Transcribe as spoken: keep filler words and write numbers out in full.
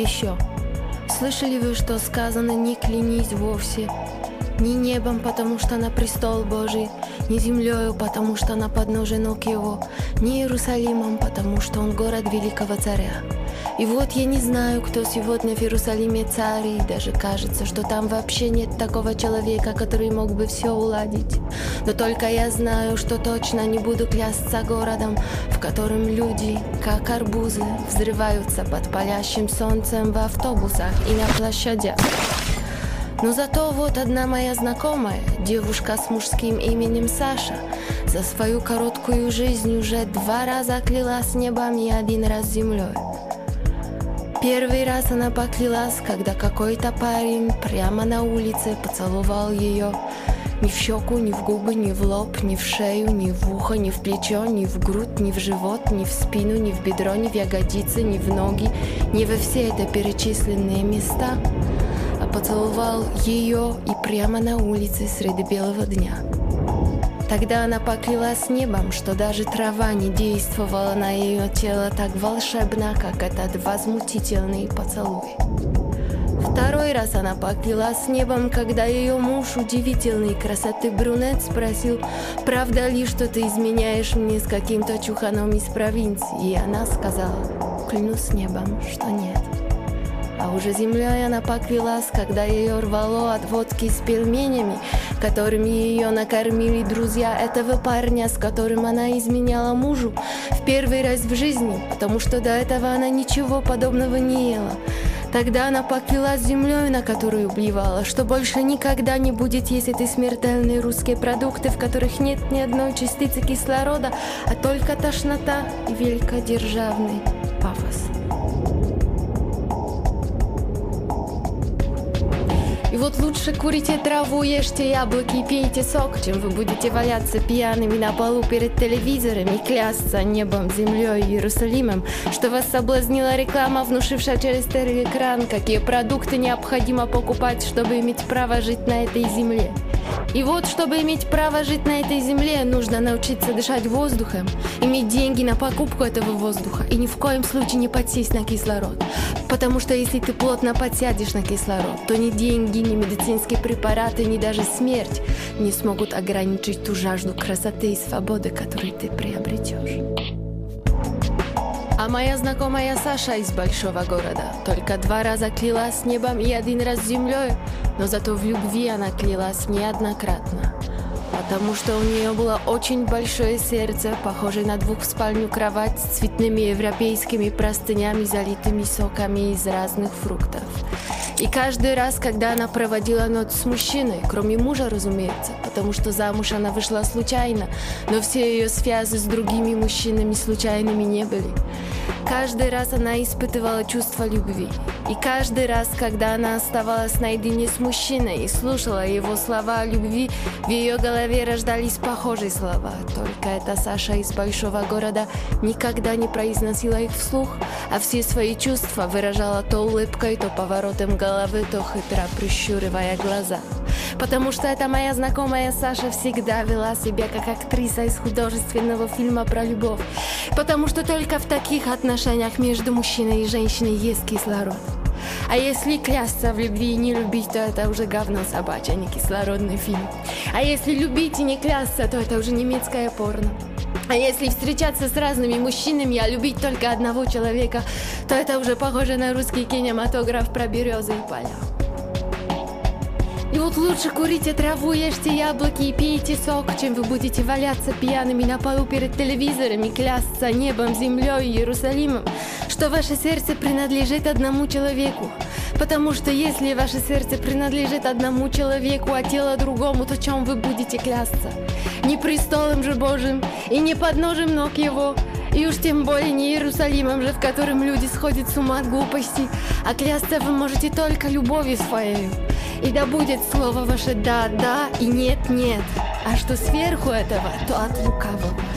еще. Слышали вы, что сказано «не клянись вовсе»? Ни небом, потому что на престол Божий, ни землею, потому что на подножие ног его, ни Иерусалимом, потому что он город великого царя. И вот я не знаю, кто сегодня в Иерусалиме царь, и даже кажется, что там вообще нет такого человека, который мог бы все уладить. Но только я знаю, что точно не буду клясться городом, в котором люди, как арбузы, взрываются под палящим солнцем в автобусах и на площадях. Но зато вот одна моя знакомая, девушка с мужским именем Саша, за свою короткую жизнь уже два раза клялась небом и один раз землей. Первый раз она поклялась, когда какой-то парень прямо на улице поцеловал ее ни в щеку, ни в губы, ни в лоб, ни в шею, ни в ухо, ни в плечо, ни в грудь, ни в живот, ни в спину, ни в бедро, ни в ягодицы, ни в ноги, ни во все это перечисленные места, а поцеловал ее и прямо на улице среди белого дня. Тогда она поклялась небом, что даже трава не действовала на ее тело так волшебно, как этот возмутительный поцелуй. Второй раз она поклялась небом, когда ее муж, удивительной красоты брюнет, спросил, правда ли, что ты изменяешь мне с каким-то чуханом из провинции, и она сказала, клянусь небом, что нет. А уже землей она поклялась, когда ее рвало от водки с пельменями, которыми ее накормили друзья этого парня, с которым она изменяла мужу в первый раз в жизни, потому что до этого она ничего подобного не ела. Тогда она поклялась землей, на которую блевала, что больше никогда не будет есть эти смертельные русские продукты, в которых нет ни одной частицы кислорода, а только тошнота и великодержавный пафос. И вот лучше курите траву, ешьте яблоки и пейте сок, чем вы будете валяться пьяными на полу перед телевизором и клясться небом, землей и Иерусалимом, что вас соблазнила реклама, внушившая через телеэкран, какие продукты необходимо покупать, чтобы иметь право жить на этой земле. И вот, чтобы иметь право жить на этой земле, нужно научиться дышать воздухом, иметь деньги на покупку этого воздуха и ни в коем случае не подсесть на кислород. Потому что если ты плотно подсядешь на кислород, то ни деньги, ни медицинские препараты, ни даже смерть не смогут ограничить ту жажду красоты и свободы, которую ты приобретешь. А моя знакомая Саша из большого города только два раза клялась небом и один раз землей, но зато в любви она клялась неоднократно, потому что у нее было очень большое сердце, похожее на двухспальную кровать с цветными европейскими простынями, залитыми соками из разных фруктов. И каждый раз, когда она проводила ночь с мужчиной, кроме мужа, разумеется, потому что замуж она вышла случайно, но все ее связи с другими мужчинами случайными не были. Каждый раз она испытывала чувство любви. И каждый раз, когда она оставалась наедине с мужчиной и слушала его слова о любви, в ее голове рождались похожие слова. Только эта Саша из большого города никогда не произносила их вслух, а все свои чувства выражала то улыбкой, то поворотом головы, то хитро прищуривая глаза. Потому что эта моя знакомая Саша всегда вела себя как актриса из художественного фильма про любовь. Потому что только в таких отношениях между мужчиной и женщиной есть кислород. А если клясться в любви и не любить, то это уже говно собачье, а не кислородный фильм. А если любить и не клясться, то это уже немецкое порно. А если встречаться с разными мужчинами, а любить только одного человека, то это уже похоже на русский кинематограф про березы и поля. И вот лучше курите траву, ешьте яблоки и пейте сок, чем вы будете валяться пьяными на полу перед телевизором и клясться небом, землей и Иерусалимом, что ваше сердце принадлежит одному человеку. Потому что если ваше сердце принадлежит одному человеку, а тело другому, то чем вы будете клясться? Не престолом же Божьим и не подножием ног его, и уж тем более не Иерусалимом же, в котором люди сходят с ума от глупости, а клясться вы можете только любовью своей. И да будет слово ваше «да, да» и «нет, нет», а что сверху этого, то от лукавого.